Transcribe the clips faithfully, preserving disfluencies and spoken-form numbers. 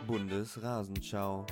Bundesrasenschau.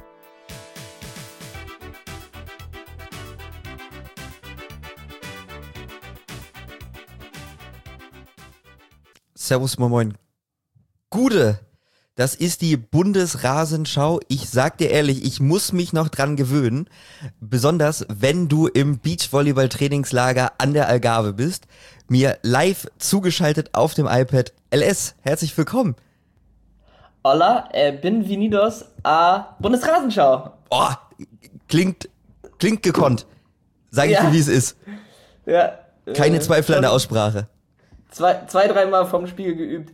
Servus, moin moin. Gude, das ist die Bundesrasenschau. Ich sag dir ehrlich, ich muss mich noch dran gewöhnen. Besonders, wenn du im Beachvolleyball-Trainingslager an der Algarve bist. Mir live zugeschaltet auf dem iPad. L S, herzlich willkommen. Hola, äh, bienvenidos a Bundesrasenschau. Oh, klingt, klingt gekonnt. Sag ich Ja. dir, wie es ist. Ja, Keine äh, Zweifel an der schon Aussprache. Zwei, zwei dreimal vom Spiel geübt.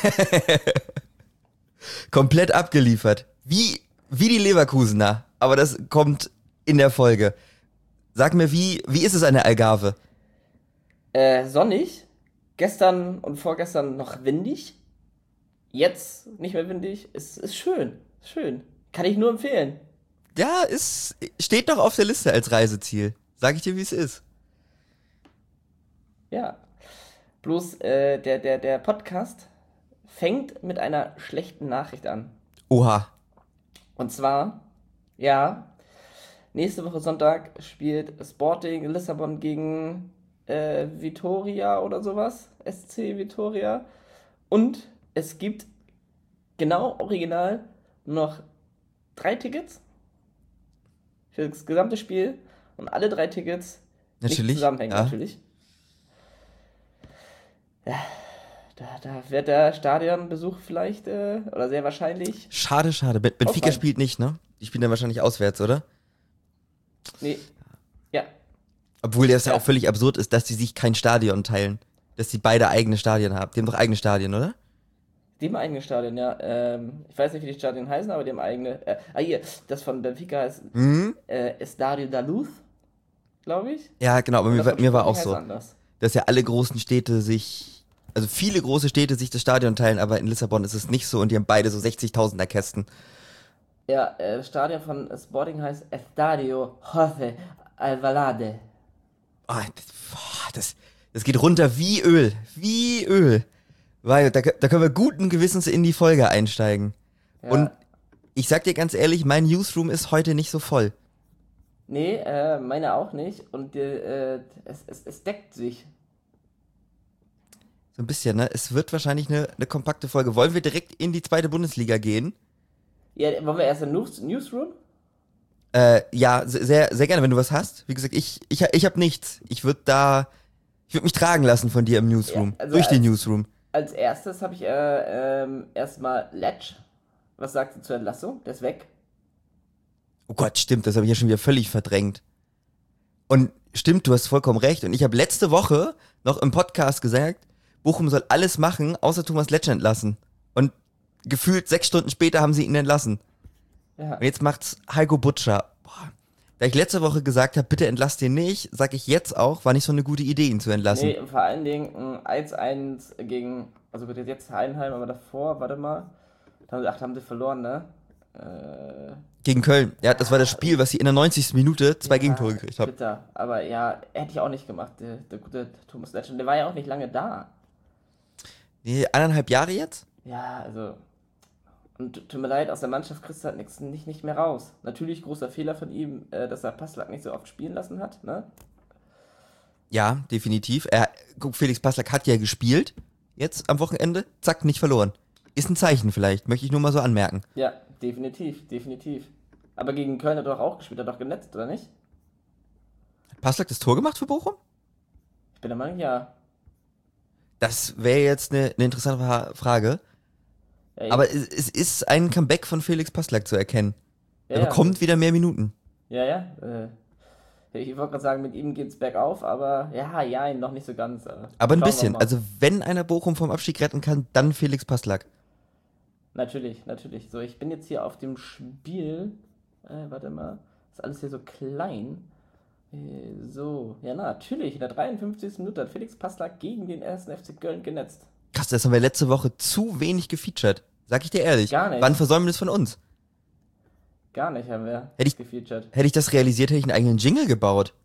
Komplett abgeliefert. Wie, wie die Leverkusener. Aber das kommt in der Folge. Sag mir, wie, wie ist es an der Algarve? Äh, sonnig. Gestern und vorgestern noch windig. Jetzt nicht mehr windig. Es ist schön. Schön. Kann ich nur empfehlen. Ja, es steht doch auf der Liste als Reiseziel. Sag ich dir, wie es ist. Ja. Bloß äh, der, der, der Podcast fängt mit einer schlechten Nachricht an. Oha. Und zwar, ja, nächste Woche Sonntag spielt Sporting Lissabon gegen äh, Vitória oder sowas. S C Vitória. Und es gibt genau original nur noch drei Tickets für das gesamte Spiel. Und alle drei Tickets nicht Natürlich, zusammenhängen, ja. natürlich. Ja, da, da wird der Stadionbesuch vielleicht, äh, oder sehr wahrscheinlich. Schade, schade. Ben- Benfica Ausfallen. spielt nicht, ne? Die spielen dann wahrscheinlich auswärts, oder? Nee. Ja, Obwohl das ja Ja. auch völlig absurd ist, dass die sich kein Stadion teilen. Dass die beide eigene Stadien haben. Die haben doch eigene Stadien, oder? die haben eigene Stadien, ja. Ähm, ich weiß nicht, wie die Stadien heißen, aber die haben eigene. Äh, ah, hier, das von Benfica heißt Mhm. äh, Estadio da Luz, glaube ich. Ja, genau, aber Und mir, das war- von mir war auch Sporting heißt so, anders. dass ja alle großen Städte sich, also viele große Städte sich das Stadion teilen, aber in Lissabon ist es nicht so und die haben beide so sechzigtausender Kästen. Ja, äh, das Stadion von Sporting heißt Estadio José Alvalade. Oh, das, boah, das, das geht runter wie Öl, wie Öl. Weil da, da können wir guten Gewissens in die Folge einsteigen. Ja. Und ich sag dir ganz ehrlich, mein Newsroom ist heute nicht so voll. Nee, äh, meine auch nicht. Und äh, es, es, es deckt sich. So ein bisschen, ne? Es wird wahrscheinlich eine, eine kompakte Folge. Wollen wir direkt in die zweite Bundesliga gehen? Ja, wollen wir erst im News Newsroom? Äh, ja, se- sehr, sehr gerne, wenn du was hast. Wie gesagt, ich, ich, ich habe nichts. Ich würde da, ich würde mich tragen lassen von dir im Newsroom. Ja, also durch den als- Newsroom. Als erstes habe ich äh, ähm, erstmal Letsch. Was sagst du zur Entlassung? Der ist weg. Oh Gott, stimmt, das habe ich ja schon wieder völlig verdrängt. Und stimmt, du hast vollkommen recht. Und ich habe letzte Woche noch im Podcast gesagt, Bochum soll alles machen, außer Thomas Letsch entlassen. Und gefühlt sechs Stunden später haben sie ihn entlassen. Ja. Und jetzt macht's Heiko Butscher. Boah. Da ich letzte Woche gesagt habe, bitte entlasst ihn nicht, sag ich jetzt auch, war nicht so eine gute Idee, ihn zu entlassen. Nee, vor allen Dingen ein eins eins gegen, also gut, jetzt Heidenheim, aber davor, warte mal. Da haben sie, ach, da haben sie verloren, ne? Äh, Gegen Köln. Ja, das war das Spiel, was sie in der neunzigsten Minute zwei ja, Gegentore gekriegt haben. Bitter. Aber ja, hätte ich auch nicht gemacht, der, der gute Thomas Letsch. Und der war ja auch nicht lange da. Nee, eineinhalb Jahre jetzt? Ja, also. Und tut mir leid, aus der Mannschaft kriegst du halt nix, nicht, nicht mehr raus. Natürlich großer Fehler von ihm, äh, dass er Passlack nicht so oft spielen lassen hat, ne? Ja, definitiv. Er, guck, Felix Passlack hat ja gespielt. Jetzt am Wochenende. Zack, nicht verloren. Ist ein Zeichen vielleicht, möchte ich nur mal so anmerken. Ja, definitiv, definitiv. Aber gegen Köln hat er doch auch gespielt, hat er doch genetzt, oder nicht? Hat Passlack das Tor gemacht für Bochum? Ich bin der Meinung, ja. Das wäre jetzt eine, eine interessante Fra- Frage. ja Aber es, es ist ein Comeback von Felix Passlack zu erkennen. ja, Er ja, bekommt wieder mehr Minuten. Ja, ja. Äh, ich wollte gerade sagen, mit ihm geht's bergauf, aber ja, ja, noch nicht so ganz. Aber, Aber ein schauen wir bisschen. mal. Also wenn einer Bochum vom Abstieg retten kann, dann Felix Passlack. Natürlich, natürlich. So, ich bin jetzt hier auf dem Spiel. Äh, warte mal. Ist alles hier so klein. Äh, so, ja, natürlich. In der dreiundfünfzigsten Minute hat Felix Passlack gegen den ersten F C Köln genetzt. Krass, das haben wir letzte Woche zu wenig gefeatured. Sag ich dir ehrlich. Gar nicht. War ein Versäumnis von uns. Gar nicht haben wir Hätte ich- gefeatured. Hätte ich das realisiert, hätte ich einen eigenen Jingle gebaut.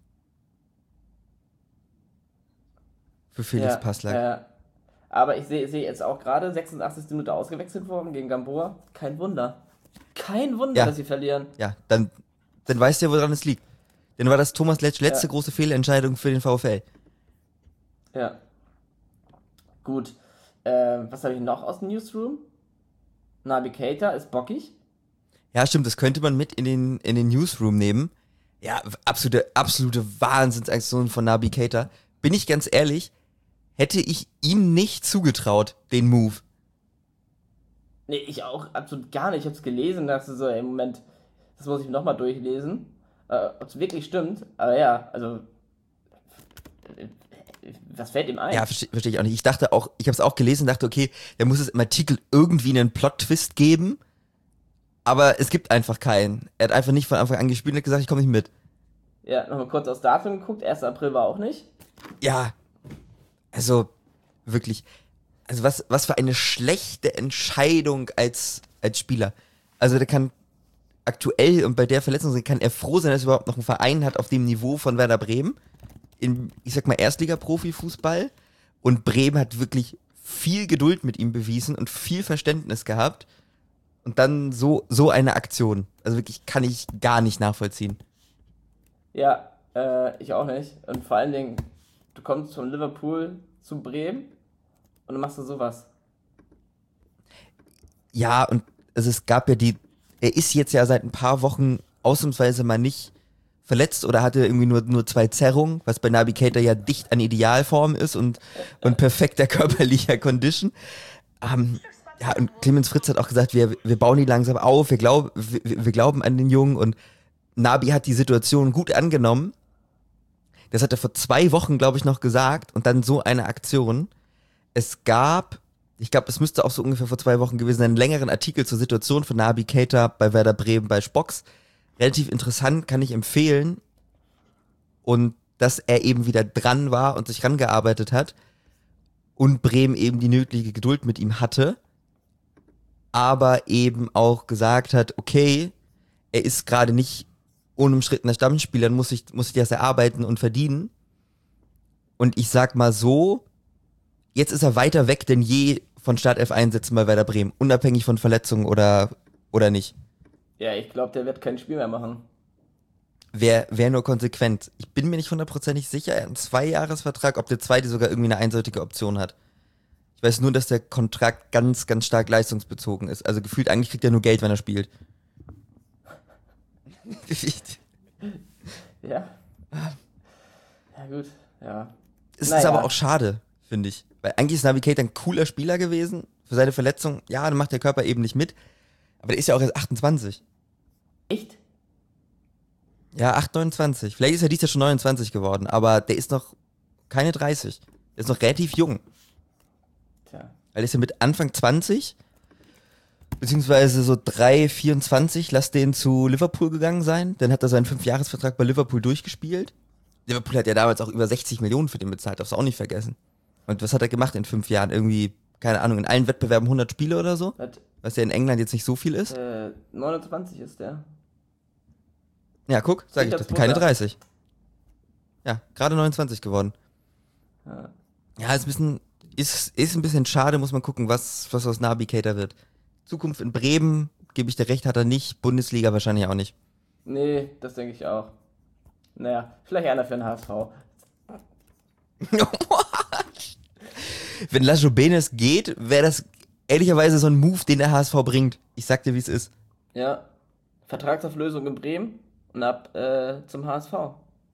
Für Felix ja, Passlack. Ja. Aber ich sehe seh jetzt auch gerade, sechsundachtzigste Minute ausgewechselt worden gegen Gamboa. Kein Wunder. Kein Wunder, Ja. dass sie verlieren. Ja, dann, dann weißt du ja, woran es liegt. Dann war das Thomas Letsch letzte Ja. große Fehlentscheidung für den VfL. Ja. Gut. Äh, was habe ich noch aus dem Newsroom? Naby Keita ist bockig. Ja, stimmt, das könnte man mit in den, in den Newsroom nehmen. Ja, absolute, absolute Wahnsinnsaktion von Naby Keita. Bin ich ganz ehrlich, hätte ich ihm nicht zugetraut, den Move. Nee, ich auch absolut gar nicht. Ich habe es gelesen und dachte so, ey, Moment, das muss ich nochmal durchlesen. Äh, ob es wirklich stimmt. Aber ja, also. äh, Was fällt ihm ein? Ja, verstehe versteh ich auch nicht. Ich dachte auch, ich habe es auch gelesen und dachte, okay, da muss es im Artikel irgendwie einen Plot-Twist geben. Aber es gibt einfach keinen. Er hat einfach nicht von Anfang an gespielt und hat gesagt, ich komme nicht mit. Ja, nochmal kurz aufs Datum geguckt. erster April war auch nicht. Ja, also wirklich, also was, was für eine schlechte Entscheidung als, als Spieler. Also der kann aktuell und bei der Verletzung kann er froh sein, dass er überhaupt noch einen Verein hat auf dem Niveau von Werder Bremen. In, ich sag mal, Erstliga-Profi-Fußball. Und Bremen hat wirklich viel Geduld mit ihm bewiesen und viel Verständnis gehabt. Und dann so, so eine Aktion. Also wirklich kann ich gar nicht nachvollziehen. Ja, äh, ich auch nicht. Und vor allen Dingen, du kommst von Liverpool zu Bremen und dann machst du sowas. Ja, und also es gab ja die, er ist jetzt ja seit ein paar Wochen ausnahmsweise mal nicht verletzt oder hatte irgendwie nur, nur zwei Zerrungen, was bei Naby Keita ja dicht an Idealform ist und, und perfekter körperlicher Condition. Ähm, ja, und Clemens Fritz hat auch gesagt, wir, wir bauen die langsam auf, wir, glaub, wir, wir glauben an den Jungen und Naby hat die Situation gut angenommen. Das hat er vor zwei Wochen, glaube ich, noch gesagt und dann so eine Aktion. Es gab, ich glaube, es müsste auch so ungefähr vor zwei Wochen gewesen sein, einen längeren Artikel zur Situation von Naby Keita bei Werder Bremen bei Spox. Relativ interessant, kann ich empfehlen. Und dass er eben wieder dran war und sich rangearbeitet hat und Bremen eben die nötige Geduld mit ihm hatte, aber eben auch gesagt hat, okay, er ist gerade nicht unumstrittener Stammspieler, dann muss ich, muss ich das erarbeiten und verdienen. Und ich sag mal so, jetzt ist er weiter weg denn je von Startelf-Einsätzen bei Werder Bremen, unabhängig von Verletzungen oder, oder nicht. Ja, ich glaube, der wird kein Spiel mehr machen. Wäre wär nur konsequent. Ich bin mir nicht hundertprozentig sicher, er hat einen Zweijahresvertrag, ob der zweite sogar irgendwie eine einseitige Option hat. Ich weiß nur, dass der Kontrakt ganz, ganz stark leistungsbezogen ist. Also gefühlt eigentlich kriegt er nur Geld, wenn er spielt. Ja. Ja, gut, ja. Es Naja. ist aber auch schade, finde ich. Weil eigentlich ist Naby Keita ein cooler Spieler gewesen. Für seine Verletzung, ja, dann macht der Körper eben nicht mit. Aber der ist ja auch erst achtundzwanzig. Echt? Ja, acht, neunundzwanzig. Vielleicht ist er dieses Jahr schon neunundzwanzig geworden, aber der ist noch keine dreißig. Der ist noch relativ jung. Tja. Weil der ist ja mit Anfang zwanzig, beziehungsweise so drei, vierundzwanzig, lass den zu Liverpool gegangen sein. Dann hat er seinen Fünfjahresvertrag bei Liverpool durchgespielt. Liverpool hat ja damals auch über sechzig Millionen für den bezahlt, darfst du auch nicht vergessen. Und was hat er gemacht in fünf Jahren? Irgendwie, keine Ahnung, in allen Wettbewerben hundert Spiele oder so? Hat, Was ja in England jetzt nicht so viel ist. äh, neunundzwanzig ist der. Ja, guck, sag ich Sicher doch, Zweiter. keine dreißig. Ja, gerade neunundzwanzig geworden. Ja. Ja, ist ein bisschen, ist, ist ein bisschen schade, muss man gucken, was, was aus Naby Keita wird. Zukunft in Bremen, gebe ich dir recht, hat er nicht. Bundesliga wahrscheinlich auch nicht. Nee, das denke ich auch. Naja, vielleicht einer für den H S V. Wenn Lajo Benes geht, wäre das ehrlicherweise so ein Move, den der H S V bringt. Ich sag dir, wie es ist. Ja. Vertragsauflösung in Bremen und ab äh, zum H S V.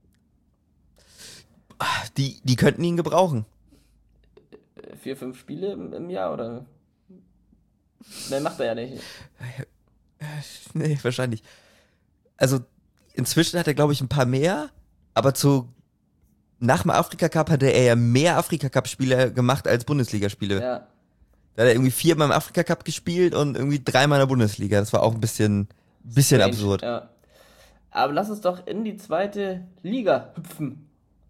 Die, die könnten ihn gebrauchen. Äh, Vier, fünf Spiele im, im Jahr oder? Mehr macht er ja nicht. Nee, wahrscheinlich. Also, inzwischen hat er, glaube ich, ein paar mehr, aber zu nach dem Afrika-Cup hatte er ja mehr Afrika-Cup-Spiele gemacht als Bundesligaspiele. Ja. Da hat er irgendwie viermal im Afrika-Cup gespielt und irgendwie dreimal in der Bundesliga. Das war auch ein bisschen, bisschen Strange, absurd. Ja. Aber lass uns doch in die zweite Liga hüpfen.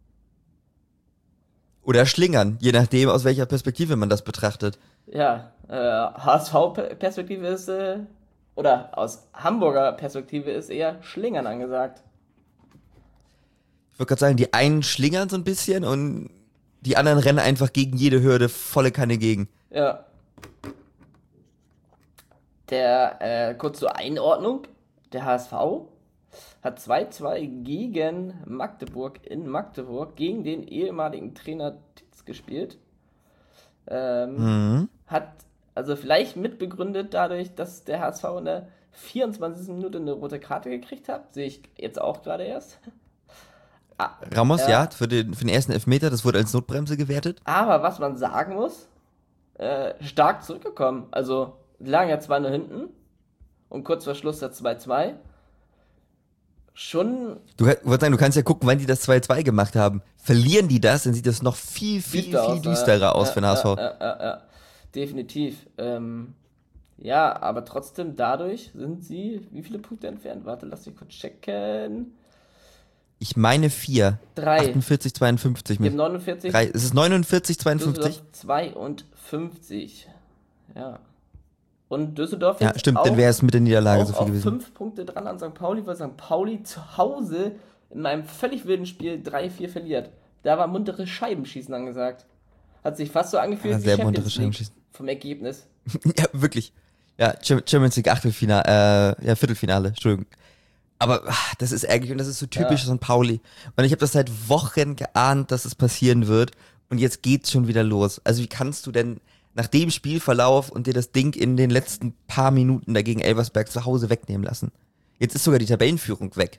Oder schlingern, je nachdem, aus welcher Perspektive man das betrachtet. Ja, äh, H S V-Perspektive ist, äh, oder aus Hamburger Perspektive ist eher Schlingern angesagt. Ich würde gerade sagen, die einen schlingern so ein bisschen und die anderen rennen einfach gegen jede Hürde volle Kanne gegen. Ja. Der, äh, kurz zur Einordnung, der H S V hat zwei zwei gegen Magdeburg in Magdeburg, gegen den ehemaligen Trainer Titz gespielt. Ähm, Mhm. hat also vielleicht mitbegründet dadurch, dass der H S V in der vierundzwanzigsten Minute eine rote Karte gekriegt hat. Sehe ich jetzt auch gerade erst. Ah, Ramos, ja, ja. für, den, für den ersten Elfmeter, das wurde als Notbremse gewertet. Aber was man sagen muss, äh, stark zurückgekommen. Also lagen ja zwei null hinten und kurz vor Schluss der zwei zwei. Schon Du würdest sagen, du kannst ja gucken, wann die das zwei zwei gemacht haben. Verlieren die das, dann sieht das noch viel, viel, düster viel aus. düsterer ja, aus ja, für den H S V. Ja, ja, ja, ja. Definitiv. Ähm, ja, aber trotzdem dadurch sind sie, wie viele Punkte entfernt? Warte, lass mich kurz checken. Ich meine vier. Drei. achtundvierzig, zweiundfünfzig. Die haben Mit neunundvierzig. drei. Ist es neunundvierzig, zweiundfünfzig? Düsseldorf zweiundfünfzig. Ja. Und Düsseldorf Ja, jetzt stimmt, auch, dann wäre es mit der Niederlage auch so viel auf gewesen. fünf Punkte dran an Sankt Pauli, weil Sankt Pauli zu Hause in einem völlig wilden Spiel drei vier verliert. Da war munteres Scheibenschießen angesagt. Hat sich fast so angefühlt Ja, wie sehr Champions munteres League Scheibenschießen. vom Ergebnis. Ja, wirklich. Ja, Champions League Achtelfinale, äh, ja, Viertelfinale, Entschuldigung. Aber ach, das ist ärgerlich und das ist so typisch Ja. Sankt Pauli. Und ich habe das seit Wochen geahnt, dass es passieren wird. Und jetzt geht's schon wieder los. Also wie kannst du denn nach dem Spielverlauf und dir das Ding in den letzten paar Minuten dagegen Elversberg zu Hause wegnehmen lassen? Jetzt ist sogar die Tabellenführung weg.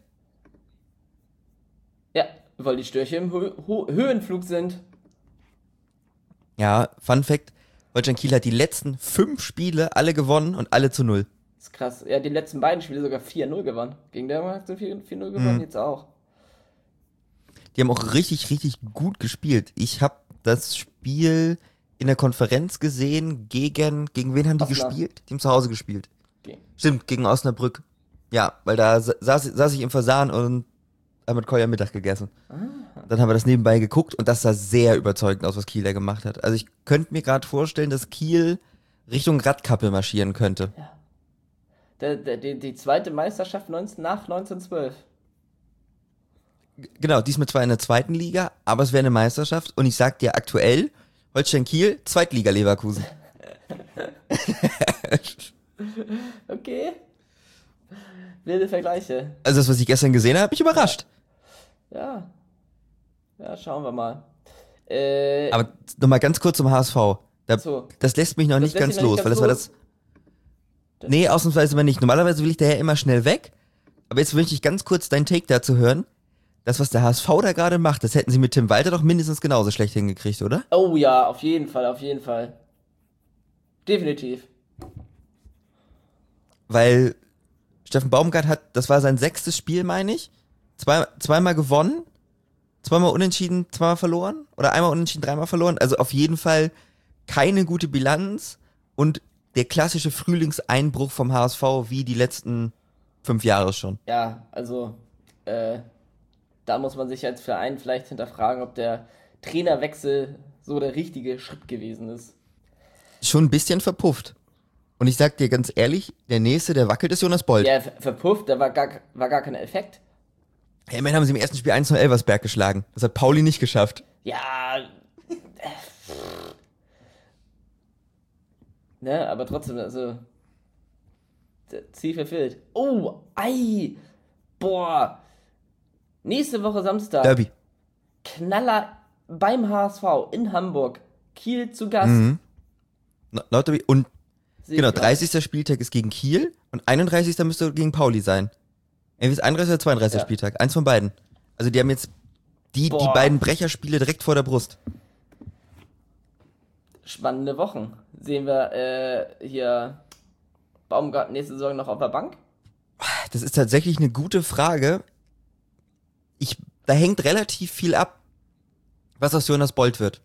Ja, weil die Störche im Hö Ho Höhenflug sind. Ja, Fun Fact, Holstein Kiel hat die letzten fünf Spiele alle gewonnen und alle zu null. Das ist krass. Ja, die letzten beiden Spiele sogar vier null gewonnen. Gegen Dänemark hat sie vier null gewonnen, Mhm. jetzt auch. Die haben auch richtig, richtig gut gespielt. Ich habe das Spiel in der Konferenz gesehen gegen, gegen wen haben die Osnabrück. gespielt? Die haben zu Hause gespielt. Okay. Stimmt, gegen Osnabrück. Ja, weil da sa- saß, saß ich im Fasan und habe mit Kolja Mittag gegessen. Dann haben wir das nebenbei geguckt und das sah sehr überzeugend aus, was Kiel da gemacht hat. Also ich könnte mir gerade vorstellen, dass Kiel Richtung Radkappel marschieren könnte. Der, der, die, die zweite Meisterschaft neunzehn, nach neunzehnhundertzwölf. G- Genau, diesmal zwar in der zweiten Liga, aber es wäre eine Meisterschaft. Und ich sag dir aktuell, Holstein Kiel, Zweitliga Leverkusen. Okay. Wilde Vergleiche. Also das, was ich gestern gesehen habe, hat mich überrascht. Ja. Ja, schauen wir mal. Äh, Aber nochmal ganz kurz zum H S V. Da, so. Das lässt mich noch Das nicht lässt ganz dich noch los, nicht weil das ganz war los? das. Nee, ausnahmsweise mal nicht. Normalerweise will ich daher immer schnell weg. Aber jetzt möchte ich ganz kurz deinen Take dazu hören. Das, was der H S V da gerade macht, das hätten sie mit Tim Walter doch mindestens genauso schlecht hingekriegt, oder? Oh ja, auf jeden Fall, auf jeden Fall. Definitiv. Weil Steffen Baumgart hat, das war sein sechstes Spiel, meine ich. Zwei, zweimal gewonnen, zweimal unentschieden, zweimal verloren. Oder einmal unentschieden, dreimal verloren. Also auf jeden Fall keine gute Bilanz und der klassische Frühlingseinbruch vom H S V wie die letzten fünf Jahre schon. Ja, also, äh, da muss man sich als Verein vielleicht hinterfragen, ob der Trainerwechsel so der richtige Schritt gewesen ist. Schon ein bisschen verpufft. Und ich sag dir ganz ehrlich, der nächste, der wackelt, ist Jonas Bold. Ja, ver- verpufft, da war gar, war gar kein Effekt. Hey, immerhin haben sie im ersten Spiel eins null Elversberg geschlagen. Das hat Pauli nicht geschafft. Ja. äh, Ne, aber trotzdem, also. d- Ziel verfehlt. Oh, ei. Boah. Nächste Woche Samstag. Derby. Knaller beim H S V in Hamburg. Kiel zu Gast. Mhm. No- Not Derby. Und Sehe genau, ich grad. dreißigster Spieltag ist gegen Kiel und einunddreißigster müsste gegen Pauli sein. Entweder ist einunddreißigster oder zweiunddreißigster Ja. Spieltag. Eins von beiden. Also die haben jetzt die, die Boah. beiden Brecherspiele direkt vor der Brust. Spannende Wochen. Sehen wir äh, hier Baumgarten nächste Saison noch auf der Bank? Das ist tatsächlich eine gute Frage. Ich, da hängt relativ viel ab, was aus Jonas Bold wird.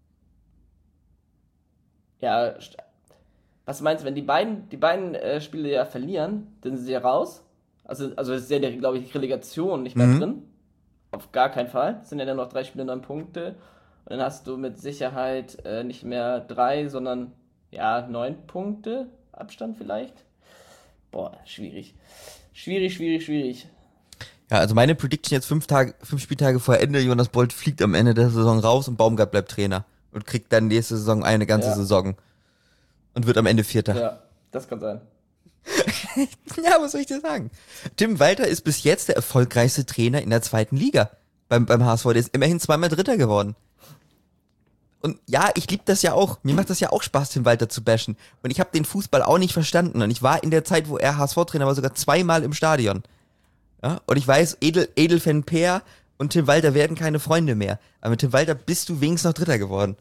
Ja, st- was meinst du, wenn die beiden, die beiden äh, Spiele ja verlieren, dann sind sie ja raus? Also, also es ist ja, glaube ich, die Relegation nicht mehr Mhm. drin. Auf gar keinen Fall. Es sind ja dann noch drei Spiele, neun Punkte. Und dann hast du mit Sicherheit äh, nicht mehr drei, sondern ja, neun Punkte Abstand vielleicht. Boah, schwierig. Schwierig, schwierig, schwierig. Ja, also meine Prediction jetzt fünf Tage, fünf Spieltage vor Ende, Jonas Bold fliegt am Ende der Saison raus und Baumgart bleibt Trainer und kriegt dann nächste Saison eine ganze Ja. Saison und wird am Ende Vierter. Ja, das kann sein. Ja, was soll ich dir sagen? Tim Walter ist bis jetzt der erfolgreichste Trainer in der zweiten Liga beim, beim H S V. Der ist immerhin zweimal Dritter geworden. Und ja, ich liebe das ja auch. Mir macht das ja auch Spaß, Tim Walter zu bashen. Und ich habe den Fußball auch nicht verstanden. Und ich war in der Zeit, wo er H S V-Trainer war, sogar zweimal im Stadion. Ja? Und ich weiß, Edel, Edelfan Peer und Tim Walter werden keine Freunde mehr. Aber mit Tim Walter bist du wenigstens noch Dritter geworden.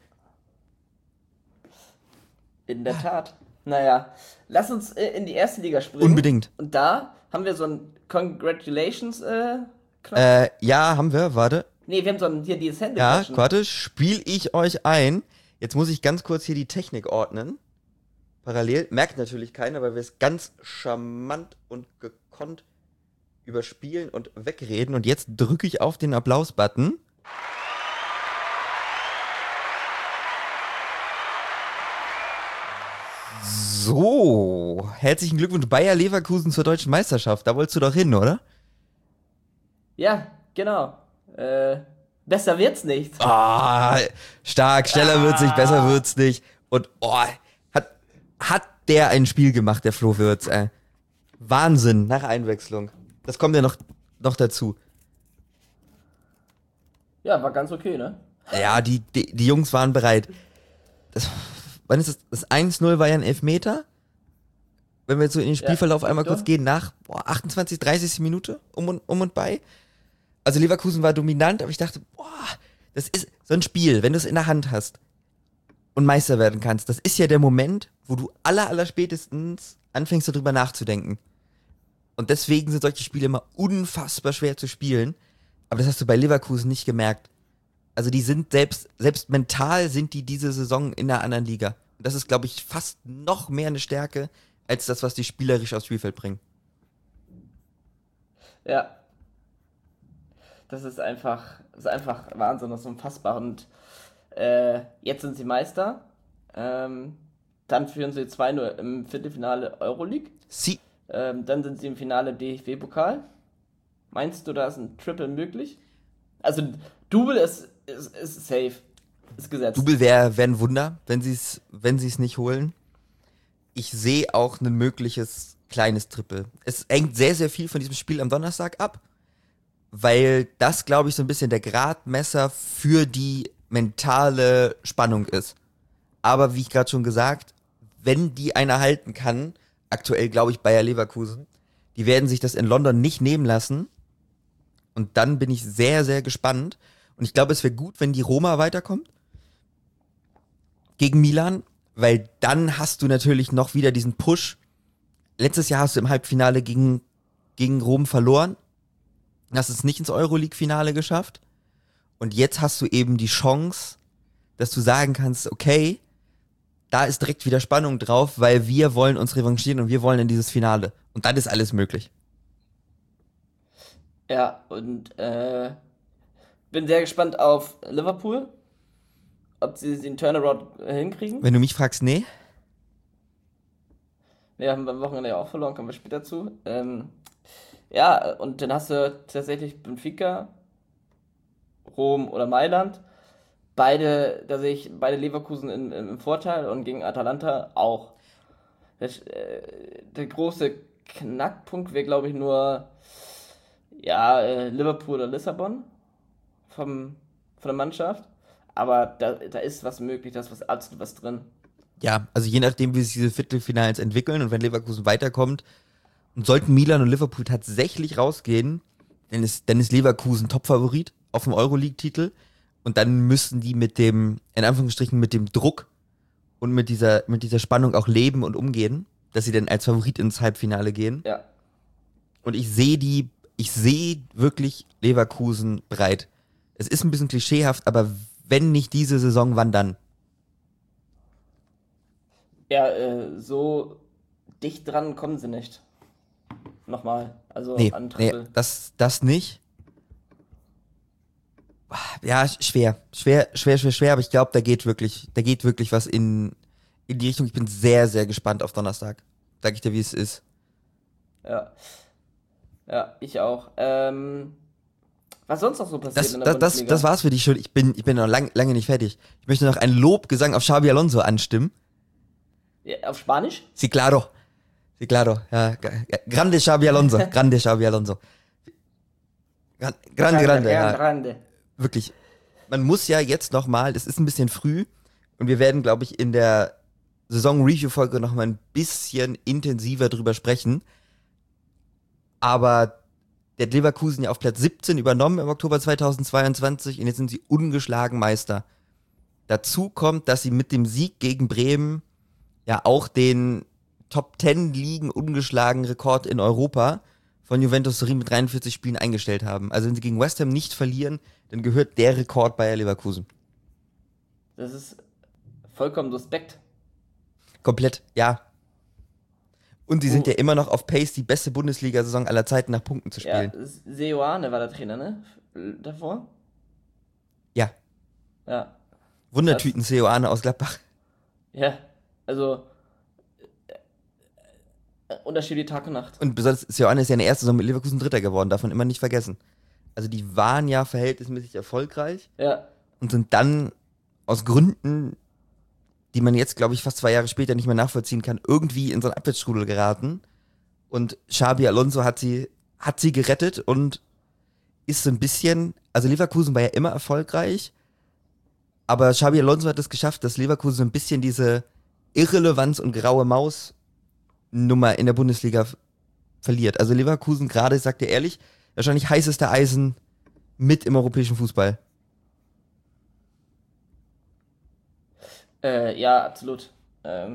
In der Tat. Naja, lass uns äh, in die erste Liga springen. Unbedingt. Und da haben wir so ein Congratulations äh, Knopf. Äh, ja, haben wir, warte. Nee, wir haben so ein, hier dieses Hände. Ja, warte, spiel ich euch ein. Jetzt muss ich ganz kurz hier die Technik ordnen. Parallel. Merkt natürlich keiner, weil wir es ganz charmant und gekonnt überspielen und wegreden. Und jetzt drücke ich auf den Applaus-Button. So, herzlichen Glückwunsch Bayer Leverkusen zur deutschen Meisterschaft. Da wolltest du doch hin, oder? Ja, genau. Äh, besser wird's nicht. Ah, stark, schneller Ah. wird's nicht, besser wird's nicht. Und oh, hat, hat der ein Spiel gemacht, der Flo Wirtz, ey. Wahnsinn, nach Einwechslung. Das kommt ja noch, noch dazu. Ja, war ganz okay, ne? Ja, die, die, die Jungs waren bereit. Das, wann ist das? Das eins null war ja ein Elfmeter. Wenn wir jetzt so in den Spielverlauf Ja, einmal Victor. kurz gehen, nach boah, achtundzwanzig, dreißig Minute um und, um und bei. Also Leverkusen war dominant, aber ich dachte, boah, das ist so ein Spiel, wenn du es in der Hand hast und Meister werden kannst, das ist ja der Moment, wo du aller, aller spätestens anfängst darüber nachzudenken. Und deswegen sind solche Spiele immer unfassbar schwer zu spielen. Aber das hast du bei Leverkusen nicht gemerkt. Also die sind selbst, selbst mental sind die diese Saison in einer anderen Liga. Und das ist, glaube ich, fast noch mehr eine Stärke, als das, was die spielerisch aufs Spielfeld bringen. Ja. Das ist einfach, das ist einfach Wahnsinn, das ist unfassbar. Und äh, jetzt sind sie Meister. Ähm, dann führen sie zwei null im Viertelfinale Euroleague. Sie. Ähm, dann sind sie im Finale D F B-Pokal. Meinst du, da ist ein Triple möglich? Also, Double ist, ist, ist safe. Ist gesetzt. Double wäre wär ein Wunder, wenn sie es wenn sie's nicht holen. Ich sehe auch ein mögliches kleines Triple. Es hängt sehr, sehr viel von diesem Spiel am Donnerstag ab, weil das, glaube ich, so ein bisschen der Gradmesser für die mentale Spannung ist. Aber wie ich gerade schon gesagt, wenn die einer halten kann, aktuell glaube ich Bayer Leverkusen, die werden sich das in London nicht nehmen lassen. Und dann bin ich sehr, sehr gespannt. Und ich glaube, es wäre gut, wenn die Roma weiterkommt gegen Milan, weil dann hast du natürlich noch wieder diesen Push. Letztes Jahr hast du im Halbfinale gegen, gegen Rom verloren. Hast es nicht ins Euroleague-Finale geschafft. Und jetzt hast du eben die Chance, dass du sagen kannst, okay, da ist direkt wieder Spannung drauf, weil wir wollen uns revanchieren und wir wollen in dieses Finale. Und dann ist alles möglich. Ja, und äh, bin sehr gespannt auf Liverpool, ob sie den Turnaround äh, hinkriegen. Wenn du mich fragst, nee. Wir haben am Wochenende ja auch verloren, kommen wir später zu. Ähm, ja, und dann hast du tatsächlich Benfica, Rom oder Mailand. Beide, da sehe ich beide Leverkusen in, im Vorteil und gegen Atalanta auch. Das, äh, der große Knackpunkt wäre, glaube ich, nur ja, äh, Liverpool oder Lissabon vom, von der Mannschaft. Aber da, da ist was möglich, da ist was, absolut was drin. Ja, also je nachdem, wie sich diese Viertelfinals entwickeln und wenn Leverkusen weiterkommt und sollten Milan und Liverpool tatsächlich rausgehen, dann ist, dann ist Leverkusen Topfavorit auf dem Euroleague-Titel und dann müssen die mit dem, in Anführungsstrichen, mit dem Druck und mit dieser, mit dieser Spannung auch leben und umgehen, dass sie dann als Favorit ins Halbfinale gehen. Ja. Und ich sehe die, ich sehe wirklich Leverkusen bereit. Es ist ein bisschen klischeehaft, aber wenn nicht diese Saison, wann dann? Ja, äh, so dicht dran kommen sie nicht. Nochmal. Also Nee, an nee Triple. das, das nicht. Ja, schwer. Schwer, schwer, schwer, schwer, aber ich glaube, da geht wirklich, da geht wirklich was in, in die Richtung. Ich bin sehr, sehr gespannt auf Donnerstag. Sag ich dir, wie es ist. Ja. Ja, ich auch. Ähm, was sonst noch so passiert Das, in der das, das, Bundesliga? das war's für dich schon. Ich bin, ich bin noch lang, lange nicht fertig. Ich möchte noch einen Lobgesang auf Xabi Alonso anstimmen. Ja, auf Spanisch? Sí, claro. Sí, claro. Ja, grande Xabi Alonso. Grande Xabi Alonso. Grande, grande, grande. Ja. grande. Wirklich. Man muss ja jetzt nochmal, es ist ein bisschen früh und wir werden, glaube ich, in der Saison-Review-Folge nochmal ein bisschen intensiver drüber sprechen. Aber der hat Leverkusen ja auf Platz siebzehn übernommen im Oktober zweitausendzweiundzwanzig und jetzt sind sie ungeschlagen Meister. Dazu kommt, dass sie mit dem Sieg gegen Bremen ja auch den Top zehn Ligen ungeschlagen Rekord in Europa von Juventus Turin mit dreiundvierzig Spielen eingestellt haben. Also wenn sie gegen West Ham nicht verlieren, dann gehört der Rekord Bayer Leverkusen. Das ist vollkommen suspekt. Komplett, ja. Und sie sind ja immer noch auf Pace, die beste Bundesliga-Saison aller Zeiten nach Punkten zu spielen. Ja, Seoane war der Trainer, ne? Davor? Ja. Ja. Wundertüten Seoane aus Gladbach. Ja, also äh, Unterschied wie Tag und Nacht. Und besonders Seoane ist ja in der ersten Saison mit Leverkusen Dritter geworden, darf man immer nicht vergessen. Also die waren ja verhältnismäßig erfolgreich. Ja. Und sind dann aus Gründen, die man jetzt, glaube ich, fast zwei Jahre später nicht mehr nachvollziehen kann, irgendwie in so einen Abwärtsstrudel geraten. Und Xabi Alonso hat sie, hat sie gerettet und ist so ein bisschen, also Leverkusen war ja immer erfolgreich, aber Xabi Alonso hat es geschafft, dass Leverkusen so ein bisschen diese Irrelevanz und graue Maus Nummer in der Bundesliga f- verliert. Also Leverkusen gerade, ich sag dir ehrlich, wahrscheinlich heißeste Eisen mit im europäischen Fußball. Äh, ja, absolut. Ähm,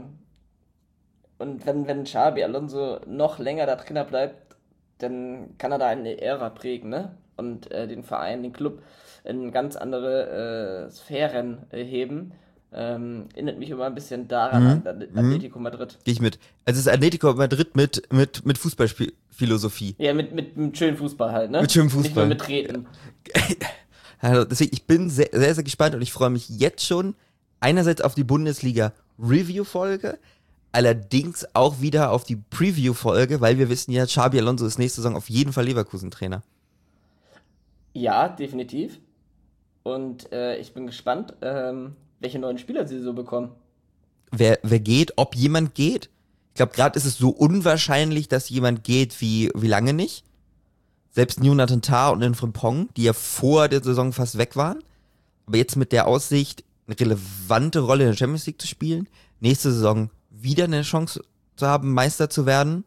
und wenn, wenn Xabi Alonso noch länger da drin bleibt, dann kann er da eine Ära prägen, ne? Und äh, den Verein, den Club in ganz andere äh, Sphären äh, heben. Ähm, erinnert mich immer ein bisschen daran Mhm. an At- Atletico Madrid. Gehe ich mit. Also es ist Atletico Madrid mit, mit, mit Fußballphilosophie. Ja, mit, mit, mit schönem Fußball halt, ne? Mit schönem Nicht nur Fußball. mit Treten. Also deswegen, ich bin sehr, sehr, sehr gespannt und ich freue mich jetzt schon einerseits auf die Bundesliga-Review-Folge, allerdings auch wieder auf die Preview-Folge, weil wir wissen ja, Xabi Alonso ist nächste Saison auf jeden Fall Leverkusen-Trainer. Ja, definitiv. Und äh, ich bin gespannt, ähm, welche neuen Spieler sie so bekommen. Wer, wer geht, ob jemand geht. Ich glaube, gerade ist es so unwahrscheinlich, dass jemand geht wie, wie lange nicht. Selbst Jonathan Tah und Frimpong, die ja vor der Saison fast weg waren, aber jetzt mit der Aussicht, eine relevante Rolle in der Champions League zu spielen, nächste Saison wieder eine Chance zu haben, Meister zu werden,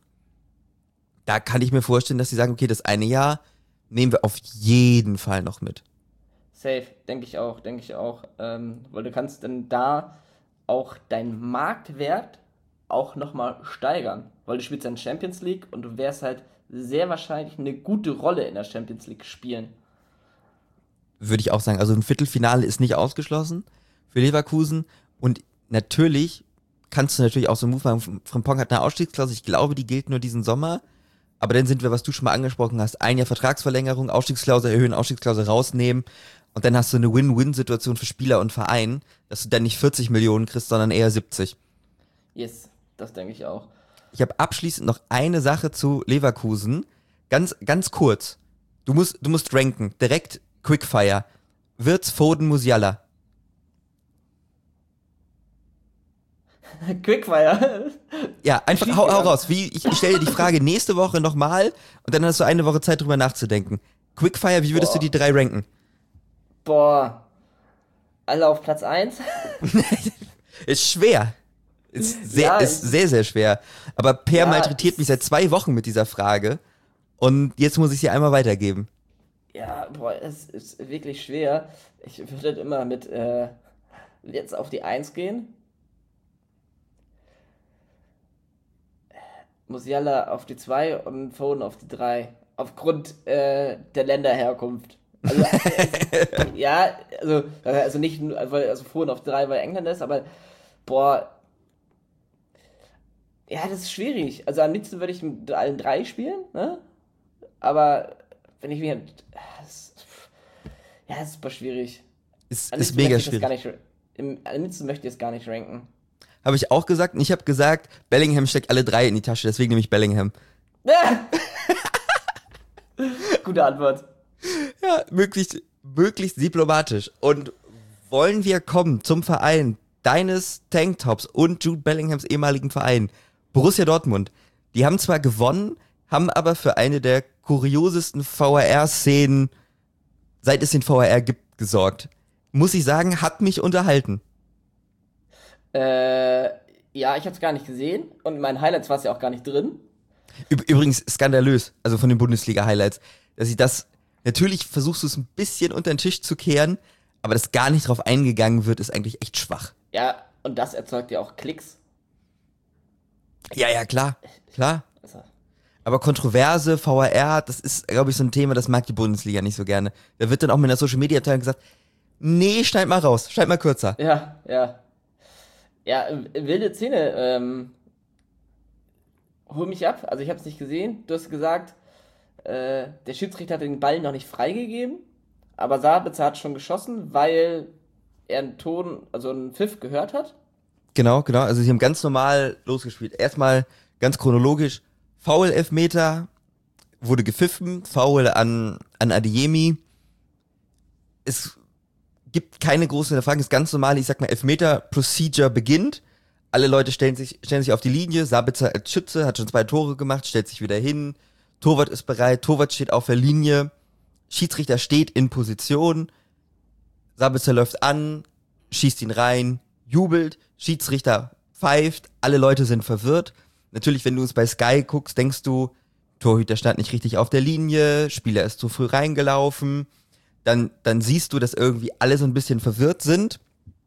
da kann ich mir vorstellen, dass sie sagen, okay, das eine Jahr nehmen wir auf jeden Fall noch mit. Safe, denke ich auch, denke ich auch. Ähm, weil du kannst dann da auch deinen Marktwert auch nochmal steigern. Weil du spielst dann Champions League und du wirst halt sehr wahrscheinlich eine gute Rolle in der Champions League spielen. Würde ich auch sagen. Also ein Viertelfinale ist nicht ausgeschlossen für Leverkusen. Und natürlich kannst du natürlich auch so einen Move machen. Frimpong hat eine Ausstiegsklausel, ich glaube, die gilt nur diesen Sommer. Aber dann sind wir, was du schon mal angesprochen hast, ein Jahr Vertragsverlängerung, Ausstiegsklausel erhöhen, Ausstiegsklausel rausnehmen. Und dann hast du eine Win-Win-Situation für Spieler und Verein, dass du dann nicht vierzig Millionen kriegst, sondern eher siebzig. Yes, das denke ich auch. Ich habe abschließend noch eine Sache zu Leverkusen. Ganz, ganz kurz. Du musst, du musst ranken. Direkt Quickfire. Wirtz, Foden, Musiala. Quickfire. Ja, einfach hau, hau raus. Wie, ich ich stelle dir die Frage nächste Woche nochmal und dann hast du eine Woche Zeit drüber nachzudenken. Quickfire, wie würdest Boah. du die drei ranken? Boah. Alle auf Platz eins. Ist schwer. Ist sehr, Ja, ist ich- sehr, sehr schwer. Aber Per Ja, malträtiert mich seit zwei Wochen mit dieser Frage und jetzt muss ich sie einmal weitergeben. Ja, boah, es ist wirklich schwer. Ich würde immer mit äh, jetzt auf die eins gehen. Musiala auf die zwei und Foden auf die drei. Aufgrund äh, der Länderherkunft. Also, äh, ja, also, also nicht nur, weil also Foden auf drei, weil er Engländer ist, aber boah. Ja, das ist schwierig. Also am liebsten würde ich mit allen drei spielen, ne? Aber wenn ich mir. Das, ja, das ist super schwierig. Ist, Am ist liebsten mega möchte ich das gar schwierig. nicht, im, am liebsten möchte ich es gar nicht ranken. Habe ich auch gesagt und ich habe gesagt, Bellingham steckt alle drei in die Tasche, deswegen nehme ich Bellingham. Gute Antwort. Ja, möglichst, möglichst diplomatisch. Und wollen wir kommen zum Verein deines Tanktops und Jude Bellinghams ehemaligen Verein, Borussia Dortmund. Die haben zwar gewonnen, haben aber für eine der kuriosesten V A R-Szenen, seit es den V A R gibt, gesorgt. Muss ich sagen, hat mich unterhalten. Äh, ja, ich habe es gar nicht gesehen und in meinen Highlights war es ja auch gar nicht drin. Üb- Übrigens skandalös, also von den Bundesliga-Highlights, dass ich das, natürlich versuchst du es ein bisschen unter den Tisch zu kehren, aber dass gar nicht drauf eingegangen wird, ist eigentlich echt schwach. Ja, und das erzeugt ja auch Klicks. Ja, ja, klar, klar. Also, Aber Kontroverse, V A R, das ist, glaube ich, so ein Thema, das mag die Bundesliga nicht so gerne. Da wird dann auch mit der Social-Media-Abteilung gesagt, nee, schneid mal raus, schneid mal kürzer. ja, ja. Ja, äh, wilde Szene. Ähm, hol mich ab. Also ich habe es nicht gesehen. Du hast gesagt, äh, der Schiedsrichter hat den Ball noch nicht freigegeben, aber Sabitzer hat schon geschossen, weil er einen Ton, also einen Pfiff gehört hat. Genau, genau, also sie haben ganz normal losgespielt. Erstmal ganz chronologisch, Foul-Elfmeter, wurde gepfiffen, Foul an, an Adeyemi. Es gibt keine großen Fragen, es ist ganz normal, ich sag mal, Elfmeter-Procedure beginnt. Alle Leute stellen sich, stellen sich auf die Linie, Sabitzer als Schütze hat schon zwei Tore gemacht, stellt sich wieder hin, Torwart ist bereit, Torwart steht auf der Linie, Schiedsrichter steht in Position, Sabitzer läuft an, schießt ihn rein, jubelt, Schiedsrichter pfeift, alle Leute sind verwirrt. Natürlich, wenn du es bei Sky guckst, denkst du, Torhüter stand nicht richtig auf der Linie, Spieler ist zu früh reingelaufen. Dann, dann siehst du, dass irgendwie alle so ein bisschen verwirrt sind.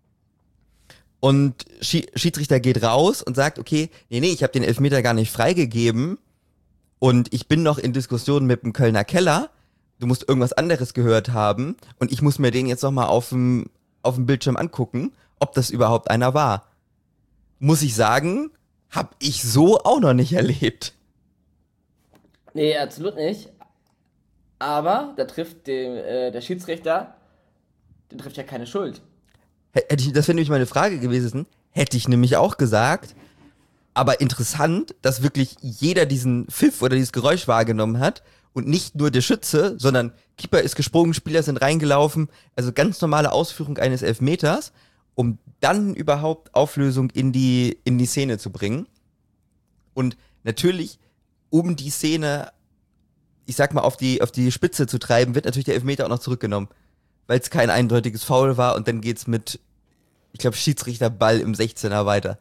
Und Schi- Schiedsrichter geht raus und sagt, okay, nee, nee, ich habe den Elfmeter gar nicht freigegeben. Und ich bin noch in Diskussion mit dem Kölner Keller. Du musst irgendwas anderes gehört haben. Und ich muss mir den jetzt nochmal auf dem, auf dem Bildschirm angucken, ob das überhaupt einer war. Muss ich sagen, hab ich so auch noch nicht erlebt. Nee, absolut nicht. Aber da trifft den, äh, der Schiedsrichter, den trifft ja keine Schuld. Hätte ich, das wäre nämlich meine Frage gewesen. Hätte ich nämlich auch gesagt. Aber interessant, dass wirklich jeder diesen Pfiff oder dieses Geräusch wahrgenommen hat und nicht nur der Schütze, sondern Keeper ist gesprungen, Spieler sind reingelaufen. Also ganz normale Ausführung eines Elfmeters, um dann überhaupt Auflösung in die, in die Szene zu bringen. Und natürlich, um die Szene, ich sag mal, auf die, auf die Spitze zu treiben, wird natürlich der Elfmeter auch noch zurückgenommen. Weil es kein eindeutiges Foul war und dann geht's mit, ich glaube, Schiedsrichterball im sechzehner weiter.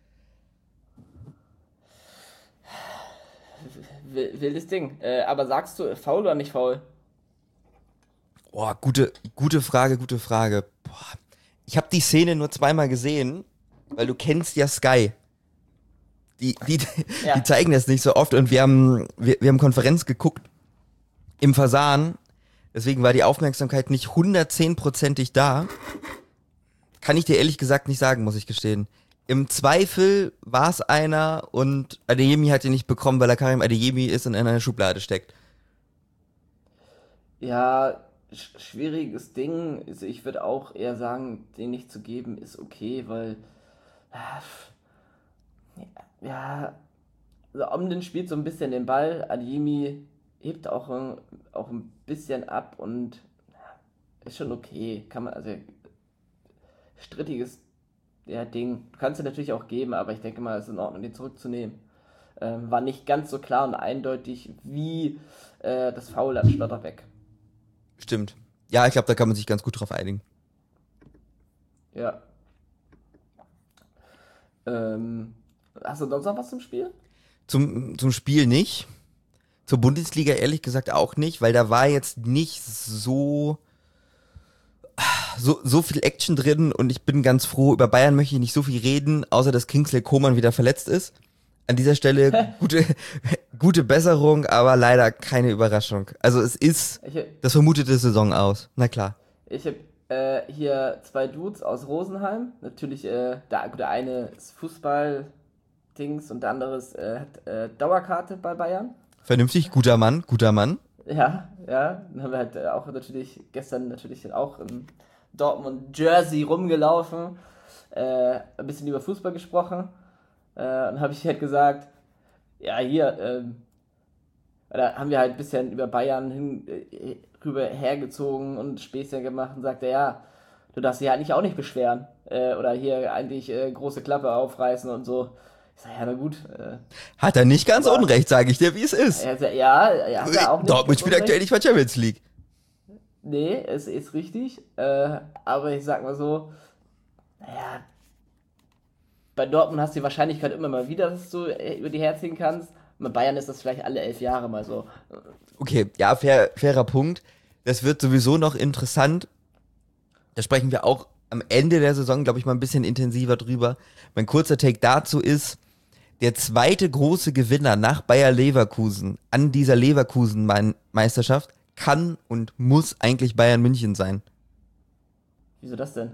W- Wildes Ding. Äh, aber sagst du faul oder nicht faul? Boah, gute, gute Frage, gute Frage. Boah. Ich habe die Szene nur zweimal gesehen, weil du kennst ja Sky. Die, die, Ja. die zeigen das nicht so oft und wir haben, wir, wir haben Konferenz geguckt im Fasan. Deswegen war die Aufmerksamkeit nicht hundertzehnprozentig da. Kann ich dir ehrlich gesagt nicht sagen, muss ich gestehen. Im Zweifel war es einer und Adeyemi hat ihn nicht bekommen, weil er Karim Adeyemi ist und in einer Schublade steckt. Ja, sch schwieriges Ding. Also ich würde auch eher sagen, den nicht zu geben ist okay, weil ah, ja, also Omden spielt so ein bisschen den Ball, Adeyemi hebt auch, ein- auch ein bisschen ab und ist schon okay. Kann man, also strittiges ja, Ding. Du kannst dir natürlich auch geben, aber ich denke mal, es ist in Ordnung, den zurückzunehmen. Ähm, war nicht ganz so klar und eindeutig wie äh, das Foul an Schlotterbeck. Stimmt. Ja, ich glaube, da kann man sich ganz gut drauf einigen. Ja. Ähm, hast du sonst noch was zum Spiel? Zum, zum Spiel nicht. Zur Bundesliga ehrlich gesagt auch nicht, weil da war jetzt nicht so, so, so viel Action drin und ich bin ganz froh, über Bayern möchte ich nicht so viel reden, außer dass Kingsley Coman wieder verletzt ist. An dieser Stelle gute, gute Besserung, aber leider keine Überraschung. Also es ist Ich, das vermutete Saison aus. Na klar. ich habe äh, hier zwei Dudes aus Rosenheim. Natürlich, äh, der, der eine ist Fußball-Dings und der andere ist, äh, hat äh, Dauerkarte bei Bayern. Vernünftig, guter Mann, guter Mann. Ja, ja. Dann haben wir halt äh, auch natürlich gestern natürlich auch im Dortmund Jersey rumgelaufen, äh, ein bisschen über Fußball gesprochen. Äh, und habe ich halt gesagt, ja hier, ähm, da haben wir halt ein bisschen über Bayern hin, äh, rüber hergezogen und Späßchen gemacht und sagte, ja, du darfst dich halt eigentlich auch nicht beschweren. Äh, oder hier eigentlich äh, große Klappe aufreißen und so. Ich sag, ja, na gut. Äh, Hat er nicht ganz aber, unrecht, sage ich dir, wie es ist. ja, ja, er hat ja auch nicht Dortmund spielt aktuell nicht bei Champions League. Nee, es ist richtig. Äh, aber ich sag mal so, naja, bei Dortmund hast du die Wahrscheinlichkeit immer mal wieder, dass du über die herziehen kannst. Bei Bayern ist das vielleicht alle elf Jahre mal so. Okay, ja, fair, fairer Punkt. Das wird sowieso noch interessant. Da sprechen wir auch am Ende der Saison, glaube ich, mal ein bisschen intensiver drüber. Mein kurzer Take dazu ist, der zweite große Gewinner nach Bayer Leverkusen an dieser Leverkusen-Meisterschaft kann und muss eigentlich Bayern München sein. Wieso das denn?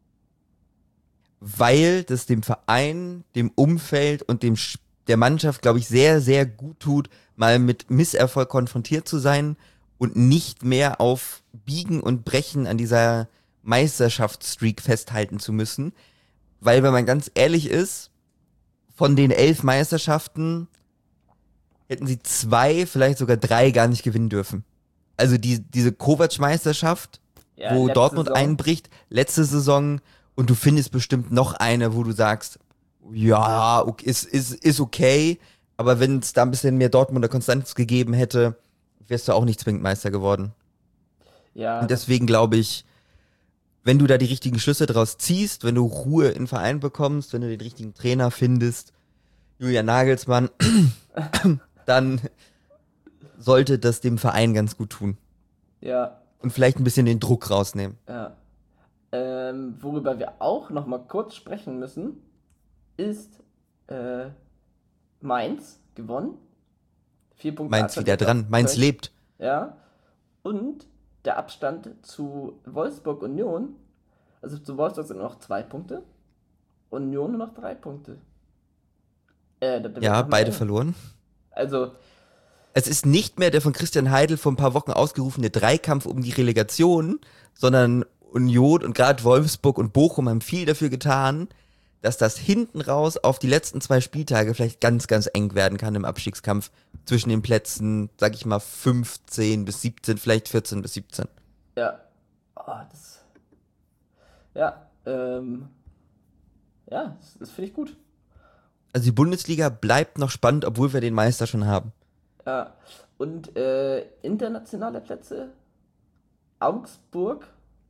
Weil das dem Verein, dem Umfeld und dem der Mannschaft, glaube ich, sehr, sehr gut tut, mal mit Misserfolg konfrontiert zu sein und nicht mehr auf Biegen und Brechen an dieser Meisterschaftsstreak festhalten zu müssen. Weil, wenn man ganz ehrlich ist, von den elf Meisterschaften hätten sie zwei, vielleicht sogar drei gar nicht gewinnen dürfen. Also die, diese Kovac-Meisterschaft, Ja, wo letzte Dortmund Saison. einbricht, letzte Saison, und du findest bestimmt noch eine, wo du sagst, ja, okay, ist, ist, ist okay, aber wenn es da ein bisschen mehr Dortmunder Konstanz gegeben hätte, wärst du auch nicht zwingend Meister geworden. Ja, Und das, deswegen glaube ich, wenn du da die richtigen Schlüsse draus ziehst, wenn du Ruhe in den Verein bekommst, wenn du den richtigen Trainer findest, Julian Nagelsmann, dann sollte das dem Verein ganz gut tun. ja, Und vielleicht ein bisschen den Druck rausnehmen. ja. Ähm, worüber wir auch noch mal kurz sprechen müssen, ist äh, Mainz gewonnen. Vier Punkte Mainz wieder Abstand dran. auf Mainz Köln. lebt. Ja. Und der Abstand zu Wolfsburg Union, also zu Wolfsburg sind nur noch zwei Punkte, Union nur noch drei Punkte. Äh, da, da wird Ja, noch nicht beide eng. verloren. Also, Es ist nicht mehr der von Christian Heidel vor ein paar Wochen ausgerufene Dreikampf um die Relegation, sondern Union und gerade Wolfsburg und Bochum haben viel dafür getan, dass das hinten raus auf die letzten zwei Spieltage vielleicht ganz, ganz eng werden kann im Abstiegskampf zwischen den Plätzen, sag ich mal, fünfzehn bis siebzehn, vielleicht vierzehn bis siebzehn. ja. Oh, das. Ja, ähm. Ja, das, das finde ich gut. Also die Bundesliga bleibt noch spannend, obwohl wir den Meister schon haben. Ja. Und äh, internationale Plätze? Augsburg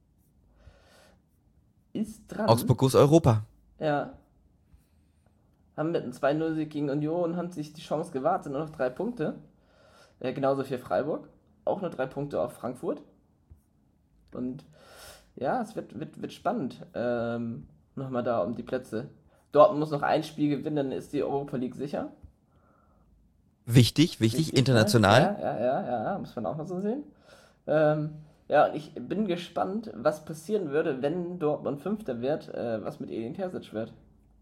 ist dran. Augsburg ist Europa. Ja. Haben mit einem zwei null Sieg gegen Union, haben sich die Chance gewahrt, sind nur noch drei Punkte. Äh, genauso für Freiburg. Auch nur drei Punkte auf Frankfurt. Und ja, es wird, wird, wird spannend. Ähm, nochmal da um die Plätze. Dortmund muss noch ein Spiel gewinnen, dann ist die Europa League sicher. Wichtig, wichtig, Wichtig, international. Ne? Ja, ja, ja, ja, muss man auch mal so sehen. Ähm, ja, und ich bin gespannt, was passieren würde, wenn Dortmund Fünfter wird, äh, was mit Edin Terzic wird.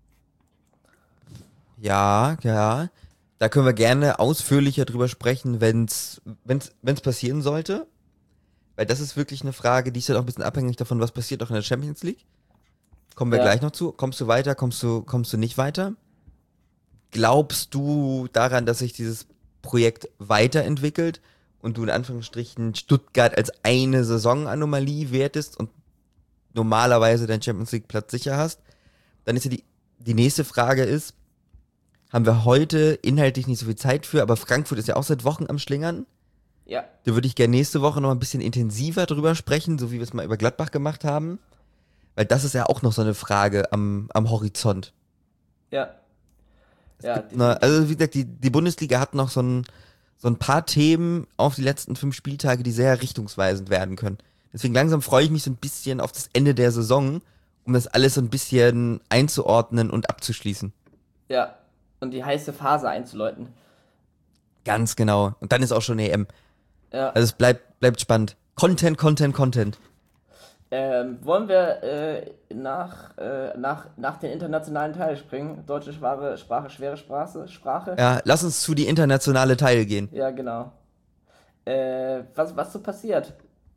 Ja, ja. Da können wir gerne ausführlicher drüber sprechen, wenn's, wenn's, wenn's passieren sollte. Weil das ist wirklich eine Frage, die ist halt auch ein bisschen abhängig davon, was passiert auch in der Champions League. Kommen wir Ja. gleich noch zu. Kommst du weiter, kommst du, kommst du nicht weiter? Glaubst du daran, dass sich dieses Projekt weiterentwickelt und du in Anführungsstrichen Stuttgart als eine Saisonanomalie wertest und normalerweise deinen Champions League Platz sicher hast? Dann ist ja die, die nächste Frage ist, haben wir heute inhaltlich nicht so viel Zeit für, aber Frankfurt ist ja auch seit Wochen am Schlingern. Ja, Da würde ich gerne nächste Woche noch ein bisschen intensiver drüber sprechen, so wie wir es mal über Gladbach gemacht haben. Weil das ist ja auch noch so eine Frage am, am Horizont. ja. Ja, Na, also wie gesagt, die, die Bundesliga hat noch so ein, so ein paar Themen auf die letzten fünf Spieltage, die sehr richtungsweisend werden können. Deswegen langsam freue ich mich so ein bisschen auf das Ende der Saison, um das alles so ein bisschen einzuordnen und abzuschließen. ja. Und die heiße Phase einzuläuten. Ganz genau. Und dann ist auch schon E M. Ja. Also es bleibt, bleibt spannend. Content, Content, Content. Ähm, wollen wir äh, nach, äh, nach, nach den internationalen Teil springen? Deutsche Sprache, Sprache schwere Sprache, Sprache? Ja, lass uns zu die internationale Teil gehen. Ja, genau. Äh, was, was so passiert?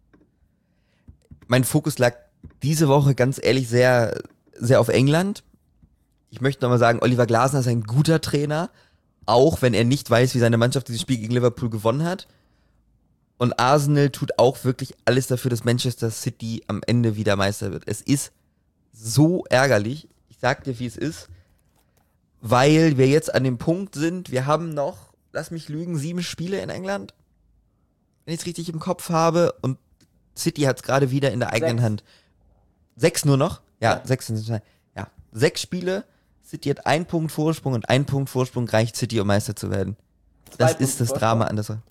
Mein Fokus lag diese Woche ganz ehrlich sehr, sehr auf England. Ich möchte nochmal sagen, Oliver Glasner ist ein guter Trainer, auch wenn er nicht weiß, wie seine Mannschaft dieses Spiel gegen Liverpool gewonnen hat. Und Arsenal tut auch wirklich alles dafür, dass Manchester City am Ende wieder Meister wird. Es ist so ärgerlich. Ich sag dir, wie es ist. weil wir jetzt an dem Punkt sind, wir haben noch, lass mich lügen, sieben Spiele in England, wenn ich es richtig im Kopf habe, und City hat es gerade wieder in der eigenen Sechs. Hand. Sechs nur noch? Ja, Ja. sechs sind ja. Sechs Spiele, City hat einen Punkt Vorsprung und ein Punkt Vorsprung reicht City, um Meister zu werden. Zwei Das Punkte ist das Vorsprung. Drama an der Sache.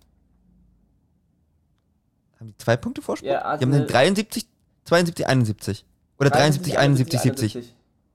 Haben die zwei Punkte Vorsprung? Ja, die haben Arsenal- den dreiundsiebzig, zweiundsiebzig, einundsiebzig. Oder dreiundsiebzig, einundsiebzig, siebzig. einundsiebzig.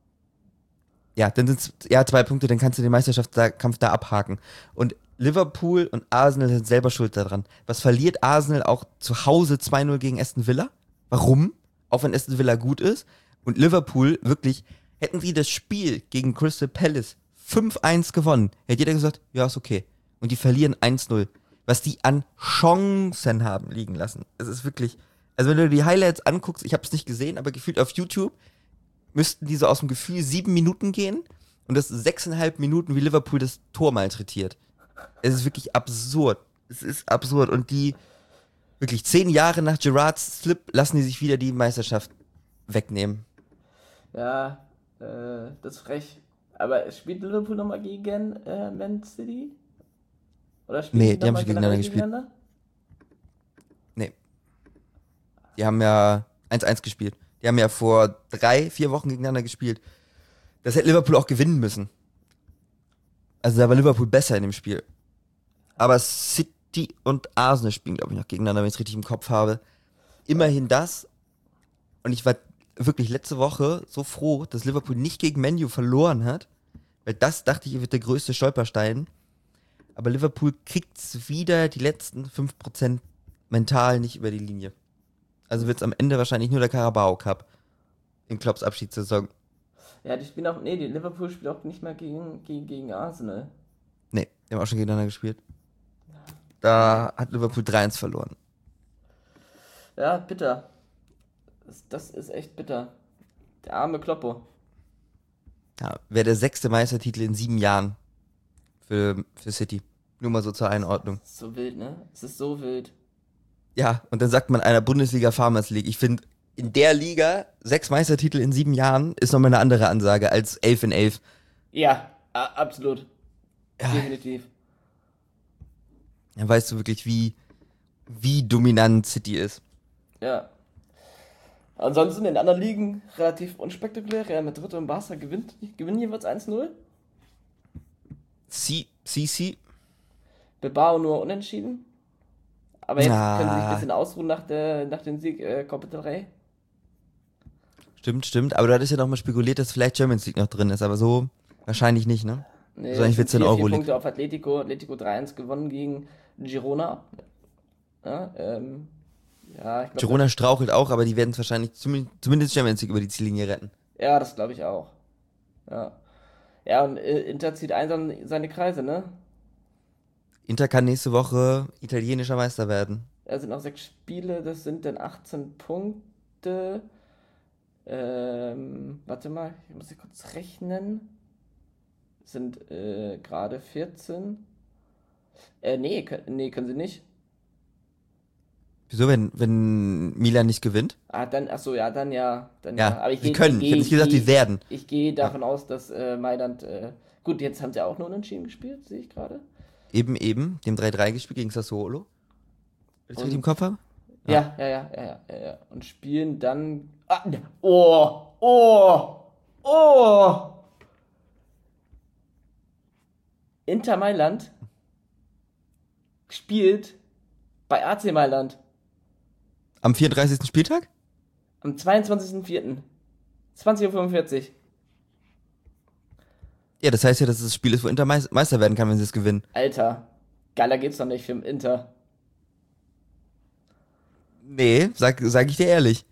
Ja, dann sind's ja zwei Punkte, dann kannst du den Meisterschaftskampf da abhaken. Und Liverpool und Arsenal sind selber schuld daran. Was verliert Arsenal auch zu Hause zwei null gegen Aston Villa? Warum? Auch wenn Aston Villa gut ist. Und Liverpool, wirklich, hätten sie das Spiel gegen Crystal Palace fünf eins gewonnen, hätte jeder gesagt, ja, ist okay. Und die verlieren eins null. Was die an Chancen haben liegen lassen. Es ist wirklich, also wenn du die Highlights anguckst, ich habe es nicht gesehen, aber gefühlt auf YouTube, müssten die so aus dem Gefühl sieben Minuten gehen und das sechseinhalb Minuten, wie Liverpool das Tor malträtiert. Es ist wirklich absurd. Es ist absurd. Und die, wirklich zehn Jahre nach Gerrards Slip, lassen die sich wieder die Meisterschaft wegnehmen. Ja, äh, das ist frech. Aber spielt Liverpool nochmal gegen äh, Man City? Oder spielen Nee, die haben noch schon mal gegeneinander generell gespielt. Nee. Die haben ja eins eins gespielt. Die haben ja vor drei, vier Wochen gegeneinander gespielt. Das hätte Liverpool auch gewinnen müssen. Also da war Liverpool besser in dem Spiel. Aber City und Arsenal spielen, glaube ich, noch gegeneinander, wenn ich es richtig im Kopf habe. Immerhin das. Und ich war wirklich letzte Woche so froh, dass Liverpool nicht gegen Man U verloren hat. Weil das, dachte ich, wird der größte Stolperstein. Aber Liverpool kriegt's wieder die letzten fünf Prozent mental nicht über die Linie. Also wird's am Ende wahrscheinlich nur der Carabao Cup in Klopps Abschiedssaison. Ja, die spielen auch, nee, die Liverpool spielt auch nicht mehr gegen, gegen, gegen Arsenal. Nee, die haben auch schon gegeneinander gespielt. Da hat Liverpool drei eins verloren. Ja, bitter. Das, das ist echt bitter. Der arme Kloppo. Ja, wäre der sechste Meistertitel in sieben Jahren für, für City. Nur mal so zur Einordnung. Das ist so wild, ne? Es ist so wild. Ja, und dann sagt man einer Bundesliga Farmers League. Ich finde, in der Liga sechs Meistertitel in sieben Jahren ist nochmal eine andere Ansage als elf in elf. Ja, a- absolut. Ja. Definitiv. Dann weißt du wirklich, wie, wie dominant City ist. Ja. Ansonsten in den anderen Ligen relativ unspektakulär. Real Madrid und Barca gewinnt, gewinnen jeweils eins null. C, C, C. Bilbao nur unentschieden. Aber jetzt Ah. können sie sich ein bisschen ausruhen nach, der, nach dem Sieg äh, Copa del Rey. Stimmt, stimmt. Aber du hattest ja noch mal spekuliert, dass vielleicht Champions League noch drin ist. Aber so wahrscheinlich nicht, ne? Nee, So, eigentlich es wird's sind in vier, vier Euroleague. Punkte auf Atletico. Atletico drei eins gewonnen gegen Girona. Ja, ähm, ja ich glaube. Girona strauchelt auch, aber die werden es wahrscheinlich zumindest, zumindest Champions League über die Ziellinie retten. Ja, das glaube ich auch. Ja. Ja, und äh, Inter zieht einsam seine Kreise, ne? Inter kann nächste Woche italienischer Meister werden. Es sind noch sechs Spiele, das sind dann achtzehn Punkte. Ähm, warte mal, ich muss hier kurz rechnen. Es sind äh, gerade vierzehn. Äh, nee, können, nee, können sie nicht. Wieso, wenn, wenn Milan nicht gewinnt? Ah, dann, ach so, ja, dann ja. Dann Ja, ja. Aber ich sie geh- können. geh- Ich habe nicht gesagt, geh- die werden. Ich gehe davon aus, dass äh, Mailand. Äh, gut, jetzt haben sie auch nur unentschieden gespielt, sehe ich gerade. Eben, eben, dem drei drei gespielt gegen Sassuolo. Wenn ich das Und- richtig im Kopf habe? Ja, ja, ja, ja, ja, ja, ja. Und spielen dann. Ah, ja. Oh, oh, oh! Inter Mailand spielt bei A C Mailand Am vierunddreißigsten Spieltag? am zweiundzwanzigsten vierten zwanzig Uhr fünfundvierzig. Ja, das heißt ja, dass es das Spiel ist, wo Inter Meis- Meister werden kann, wenn sie es gewinnen. Alter, geiler geht's doch nicht für den Inter. Nee, sag, sag ich dir ehrlich.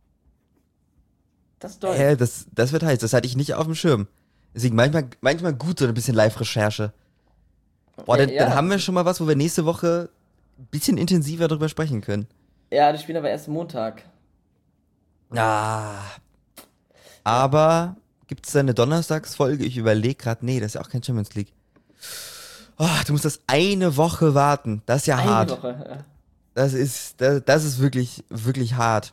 Das ist toll. Äh, das, das wird heiß, das hatte ich nicht auf dem Schirm. Deswegen manchmal, manchmal gut so ein bisschen Live-Recherche. Boah, dann, Ja, dann ja. haben wir schon mal was, wo wir nächste Woche ein bisschen intensiver drüber sprechen können. Ja, die spielen aber erst Montag. Ah. Aber gibt's da eine Donnerstagsfolge? Ich überlege gerade, nee, das ist ja auch kein Champions League. Oh, du musst das eine Woche warten. Das ist ja Eine hart. Woche. Ja. Das ist, das, das ist wirklich, wirklich hart.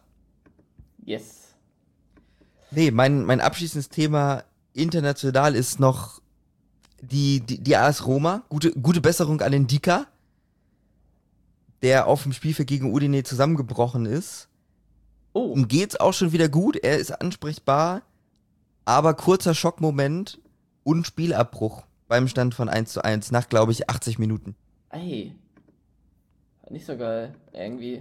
Yes. Nee, mein, mein abschließendes Thema international ist noch die, die, die A S Roma, gute, gute Besserung an den Dika, der auf dem Spielfeld gegen Udine zusammengebrochen ist. Oh, Ihm geht's auch schon wieder gut, er ist ansprechbar, aber kurzer Schockmoment und Spielabbruch beim Stand von eins zu eins nach, glaube ich, achtzig Minuten. ey. Nicht so geil, irgendwie.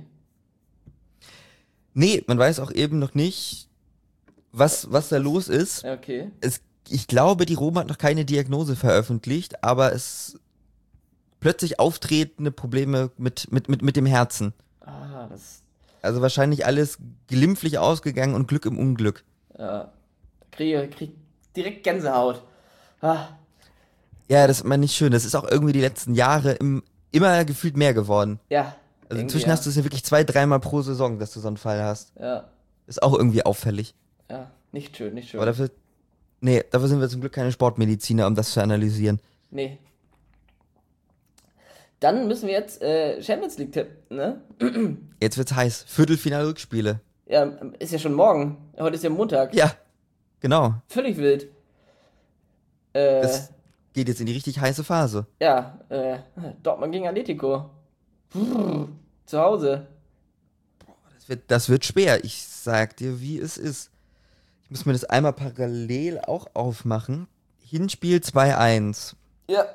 Nee, man weiß auch eben noch nicht, was, was da los ist. Ja, okay. Es, ich glaube, die Roma hat noch keine Diagnose veröffentlicht, aber es plötzlich auftretende Probleme mit, mit, mit, mit dem Herzen. Ah, das, Also wahrscheinlich alles glimpflich ausgegangen und Glück im Unglück. ja. Kriege, krieg direkt Gänsehaut. Ah, Ja, das ist immer nicht schön. Das ist auch irgendwie die letzten Jahre im, immer gefühlt mehr geworden. ja. Also irgendwie, inzwischen ja. hast du es ja wirklich zwei, dreimal pro Saison, dass du so einen Fall hast. Ja, Ist auch irgendwie auffällig. ja. Nicht schön, nicht schön. Aber dafür, nee, dafür sind wir zum Glück keine Sportmediziner, um das zu analysieren. Nee. Dann müssen wir jetzt äh, Champions League tippen, ne? Jetzt wird's heiß. Viertelfinal-Rückspiele. Ja, ist ja schon morgen. Heute ist ja Montag. Ja, genau. Völlig wild. Äh, Das geht jetzt in die richtig heiße Phase. ja, äh, Dortmund gegen Atletico. Brrr, zu Hause. Das wird, das wird schwer. Ich sag dir, wie es ist. Ich muss mir das einmal parallel auch aufmachen. Hinspiel zwei eins. Ja.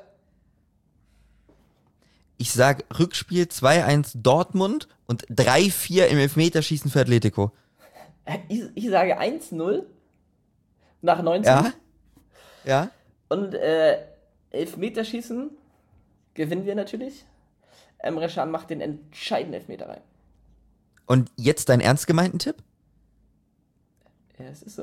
Ich sag Rückspiel zwei eins Dortmund und drei vier im Elfmeterschießen für Atletico. Ich, ich sage eins null nach neunzehn. Ja? Ja? Und äh, Elfmeterschießen gewinnen wir natürlich. Emre Can macht den entscheidenden Elfmeter rein. Und jetzt dein ernst gemeinten Tipp? Ja, es ist so.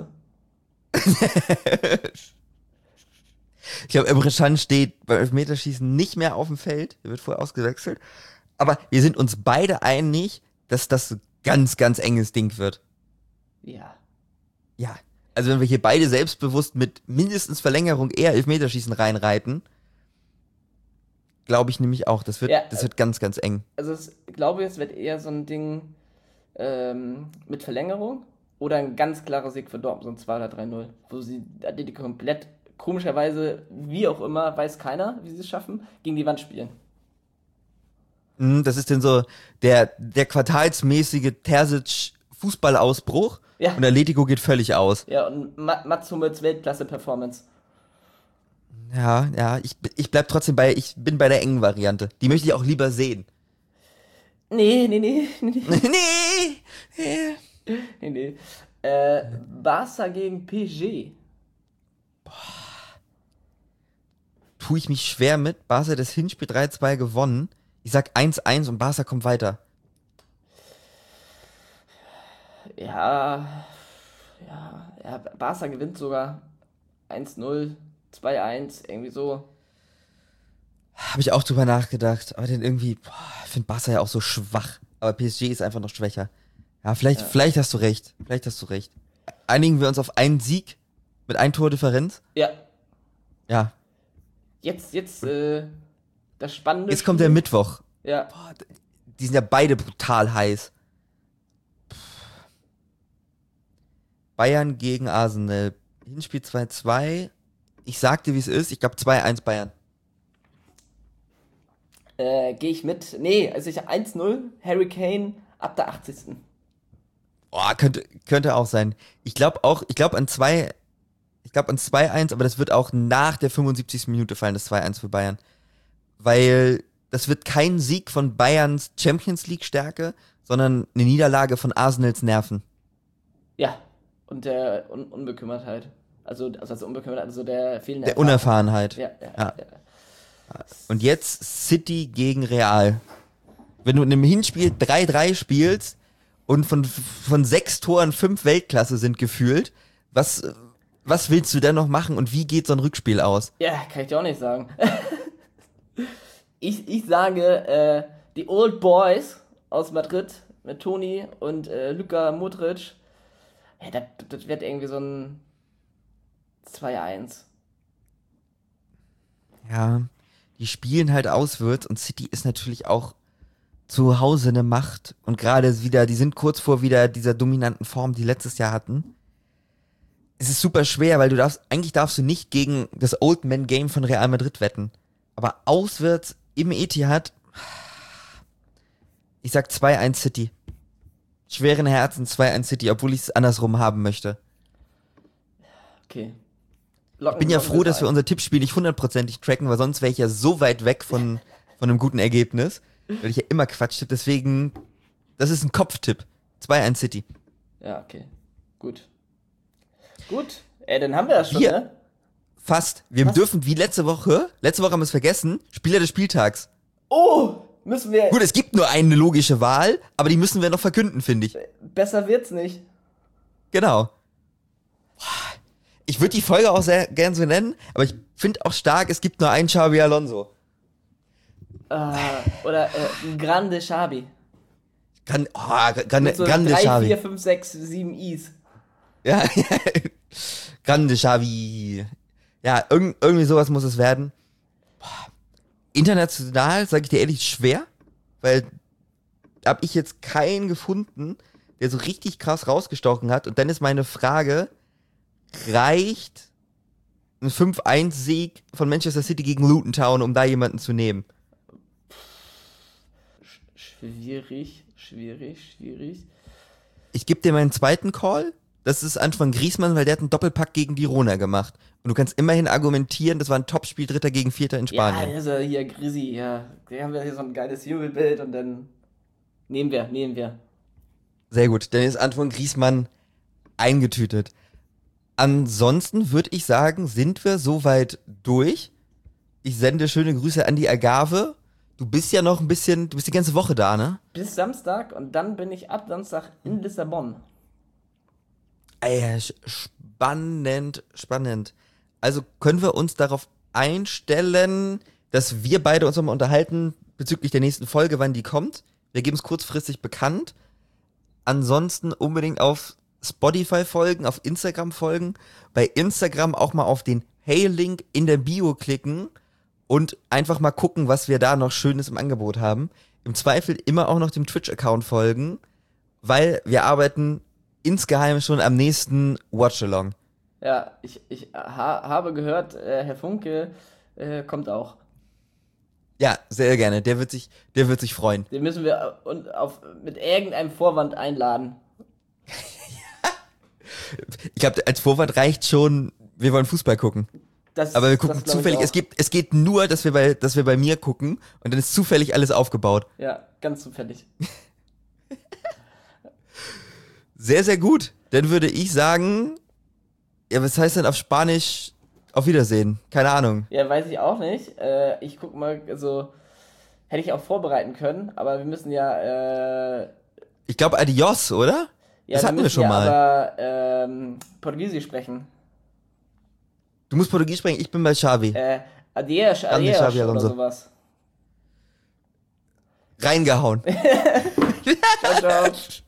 Ich glaube, Emre Can steht beim Elfmeterschießen nicht mehr auf dem Feld. Er wird vorher ausgewechselt. Aber wir sind uns beide einig, dass das ein ganz, ganz enges Ding wird. Ja. Ja. Also wenn wir hier beide selbstbewusst mit mindestens Verlängerung eher Elfmeterschießen reinreiten, glaube ich nämlich auch, das wird, Ja, das wird ganz, ganz eng. Also ich glaube, es wird eher so ein Ding ähm, mit Verlängerung oder ein ganz klarer Sieg für Dortmund, so ein zwei oder drei null, wo sie Atletico komplett, komischerweise, wie auch immer, weiß keiner, wie sie es schaffen, gegen die Wand spielen. Mm, Das ist denn so der, der quartalsmäßige Terzic-Fußballausbruch Ja. und Atletico geht völlig aus. Ja, und Ma- Mats Hummels Weltklasse-Performance. Ja, ja, ich, ich bleib trotzdem bei, ich bin bei der engen Variante. Die möchte ich auch lieber sehen. Nee, nee, nee, nee, nee, nee. nee, nee. Äh, Barca gegen P S G. Tue ich mich schwer mit. Barca hat das Hinspiel drei zwei gewonnen. Ich sag eins eins und Barca kommt weiter. Ja, ja, ja, Barca gewinnt sogar eins null, zwei eins, irgendwie so. Habe ich auch drüber nachgedacht. Aber dann irgendwie, boah, ich finde Barca ja auch so schwach. Aber P S G ist einfach noch schwächer. Ja, vielleicht, Ja. vielleicht hast du recht. Vielleicht hast du recht. Einigen wir uns auf einen Sieg mit ein Tordifferenz? Ja, Ja. jetzt, jetzt, äh, das spannende Jetzt kommt der Spiel. Mittwoch. Ja, Boah, die sind ja beide brutal heiß. Bayern gegen Arsenal. Hinspiel zwei zwei. Ich sagte, wie es ist. Ich glaube zwei eins Bayern. äh, gehe ich mit. Nee, also ich eins null, Harry Kane ab der achtzigsten. Oh, könnte, könnte auch sein. Ich glaube auch, ich glaube an zwei, ich glaube an zwei eins, aber das wird auch nach der fünfundsiebzigsten Minute fallen, das zwei eins für Bayern. Weil das wird kein Sieg von Bayerns Champions League Stärke, sondern eine Niederlage von Arsenals Nerven. Ja, und der Un Unbekümmertheit. Also, also, also Unbekümmertheit, also der fehlende Der Erfahrung. Unerfahrenheit. Ja, ja, Ja. ja. Und jetzt City gegen Real. Wenn du in einem Hinspiel drei drei spielst und von, von sechs Toren fünf Weltklasse sind gefühlt, was, was willst du denn noch machen und wie geht so ein Rückspiel aus? Ja, kann ich dir auch nicht sagen. ich, ich sage, äh, die Old Boys aus Madrid mit Toni und äh, Luka Modric, ja, das, das wird irgendwie so ein zwei eins. Ja, die spielen halt auswärts und City ist natürlich auch zu Hause eine Macht und gerade wieder, die sind kurz vor wieder dieser dominanten Form, die letztes Jahr hatten. es ist super schwer, weil du darfst, eigentlich darfst du nicht gegen das Old Man Game von Real Madrid wetten. Aber auswärts im Etihad, ich sag zwei eins City. Schweren Herzens zwei eins City, obwohl ich es andersrum haben möchte. Okay. Ich bin ja froh, dass wir unser Tippspiel nicht hundertprozentig tracken, weil sonst wäre ich ja so weit weg von, von einem guten Ergebnis, weil ich ja immer Quatsch tippe. Deswegen, das ist ein Kopftipp. zwei eins City. Ja, okay. Gut. Gut. Ey, dann haben wir das schon, Wir- ne? Fast. Wir Was? dürfen wie letzte Woche, letzte Woche haben wir es vergessen, Spieler des Spieltags. Oh, müssen wir... Gut, es gibt nur eine logische Wahl, aber die müssen wir noch verkünden, finde ich. Besser wird's nicht. Genau. Ich würde die Folge auch sehr gern so nennen, aber ich finde auch stark, es gibt nur einen Xabi Alonso. Äh, oder äh, Grande Xabi. Gran, oh, grande, Mit so grande drei, Xavi. vier, fünf, sechs, sieben Is. Ja, grande Xavi. Ja, irg irgendwie sowas muss es werden. Boah. International, sage ich dir ehrlich, schwer, weil da habe ich jetzt keinen gefunden, der so richtig krass rausgestochen hat. Und dann ist meine Frage, reicht ein fünf eins Sieg von Manchester City gegen Luton Town, um da jemanden zu nehmen? Schwierig, schwierig, schwierig. Ich gebe dir meinen zweiten Call. Das ist Antoine Griezmann, weil der hat einen Doppelpack gegen Girona gemacht. Und du kannst immerhin argumentieren, das war ein Topspiel, Dritter gegen Vierter in Spanien. Ja, also hier Grisi, ja. Wir haben ja hier so ein geiles Jubelbild und dann nehmen wir, nehmen wir. Sehr gut, dann ist Antoine Griezmann eingetütet. Ansonsten würde ich sagen, sind wir soweit durch. Ich sende schöne Grüße an die Agave. Du bist ja noch ein bisschen, du bist die ganze Woche da, ne? Bis Samstag und dann bin ich ab Samstag in Lissabon. Ey, spannend, spannend. Also können wir uns darauf einstellen, dass wir beide uns nochmal unterhalten bezüglich der nächsten Folge, wann die kommt. Wir geben es kurzfristig bekannt. Ansonsten unbedingt auf Spotify folgen, auf Instagram folgen. Bei Instagram auch mal auf den Hey-Link in der Bio klicken und einfach mal gucken, was wir da noch Schönes im Angebot haben. Im Zweifel immer auch noch dem Twitch-Account folgen, weil wir arbeiten insgeheim schon am nächsten Watch-Along. Ja, ich, ich ha, habe gehört, äh, Herr Funke äh, kommt auch. Ja, sehr gerne. Der wird sich, der wird sich freuen. Den müssen wir äh, und auf, mit irgendeinem Vorwand einladen. Ich glaube, als Vorwand reicht schon, wir wollen Fußball gucken. Das, Aber wir gucken das glaub ich zufällig, auch. es gibt, es geht nur, dass wir bei, dass wir bei mir gucken und dann ist zufällig alles aufgebaut. Ja, ganz zufällig. Sehr, sehr gut. Dann würde ich sagen, ja, was heißt denn auf Spanisch auf Wiedersehen? Keine Ahnung. Ja, weiß ich auch nicht. Äh, ich guck mal, also hätte ich auch vorbereiten können, aber wir müssen ja, äh, Ich glaube Adios, oder? ja, Das hatten wir müssen schon ja mal. aber ähm, Portugiesisch sprechen. Du musst Portugiesisch sprechen, ich bin bei Xavi. Äh, Adios, Grande Adios Xavi oder Alonso. sowas. Reingehauen. Ciao, ciao.